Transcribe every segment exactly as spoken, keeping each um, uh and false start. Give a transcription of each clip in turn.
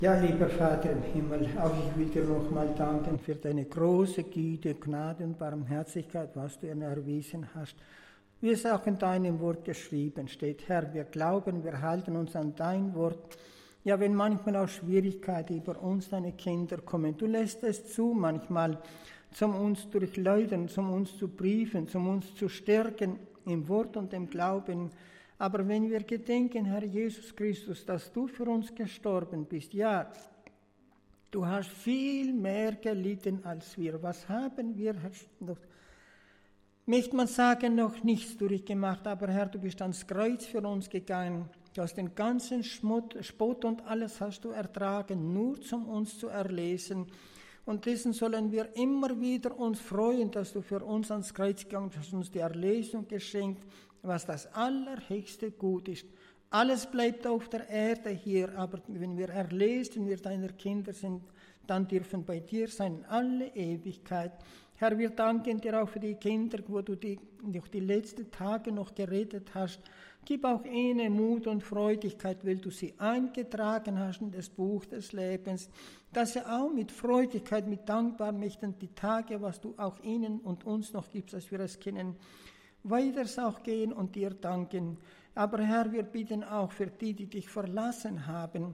Ja, lieber Vater im Himmel, auch ich will dir nochmal danken für deine große Güte, Gnade und Barmherzigkeit, was du ihnen erwiesen hast. Wie es auch in deinem Wort geschrieben steht, Herr, wir glauben, wir halten uns an dein Wort. Ja, wenn manchmal auch Schwierigkeiten über uns, deine Kinder, kommen, du lässt es zu, manchmal zum uns durchläuten, zum uns zu briefen, zum uns zu stärken im Wort und im Glauben. Aber wenn wir gedenken, Herr Jesus Christus, dass du für uns gestorben bist, ja, du hast viel mehr gelitten als wir. Was haben wir, Herr, noch, möchte man sagen, noch nichts durchgemacht, aber Herr, du bist ans Kreuz für uns gegangen. Du hast den ganzen Schmut, Spott und alles hast du ertragen, nur um uns zu erlesen. Und dessen sollen wir immer wieder uns freuen, dass du für uns ans Kreuz gegangen hast, uns die Erlösung geschenkt, was das allerhöchste Gut ist. Alles bleibt auf der Erde hier, aber wenn wir erlöst, wenn wir deiner Kinder sind, dann dürfen bei dir sein in alle Ewigkeit. Herr, wir danken dir auch für die Kinder, wo du die, durch die letzten Tage noch geredet hast. Gib auch ihnen Mut und Freudigkeit, weil du sie eingetragen hast in das Buch des Lebens, dass sie auch mit Freudigkeit, mit Dankbarkeit möchten die Tage, was du auch ihnen und uns noch gibst, dass wir es kennen, weiter auch gehen und dir danken. Aber Herr, wir bitten auch für die, die dich verlassen haben,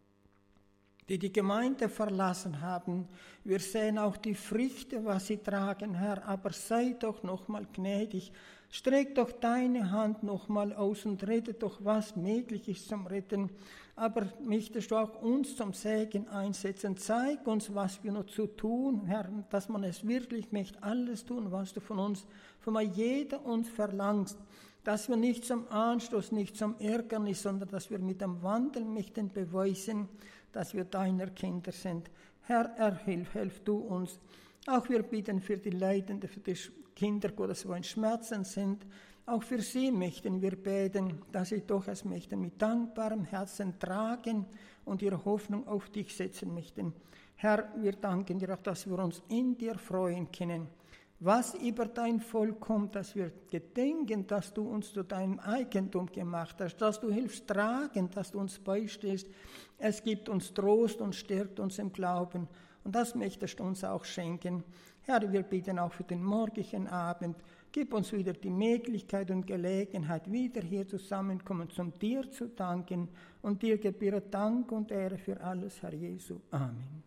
die die Gemeinde verlassen haben. Wir sehen auch die Früchte, was sie tragen, Herr, aber sei doch nochmal gnädig. Streck doch deine Hand nochmal aus und rette doch, was möglich ist zum Retten. Aber möchtest du auch uns zum Segen einsetzen. Zeig uns, was wir noch zu tun, Herr, dass man es wirklich möchte, alles tun, was du von uns, von jeder uns verlangst. Dass wir nicht zum Anstoß, nicht zum Ärgernis, sondern dass wir mit dem Wandel möchten beweisen, dass wir deiner Kinder sind. Herr, erhilf, hilf du uns. Auch wir bitten für die Leidenden, für die Kinder Gottes, die in Schmerzen sind. Auch für sie möchten wir beten, dass sie doch es möchten mit dankbarem Herzen tragen und ihre Hoffnung auf dich setzen möchten. Herr, wir danken dir auch, dass wir uns in dir freuen können. Was über dein Volk kommt, dass wir gedenken, dass du uns zu deinem Eigentum gemacht hast, dass du hilfst tragen, dass du uns beistehst. Es gibt uns Trost und stärkt uns im Glauben. Und das möchtest du uns auch schenken. Herr, wir bitten auch für den morgigen Abend. Gib uns wieder die Möglichkeit und Gelegenheit, wieder hier zusammenkommen, um dir zu danken. Und dir gebühre Dank und Ehre für alles, Herr Jesu. Amen.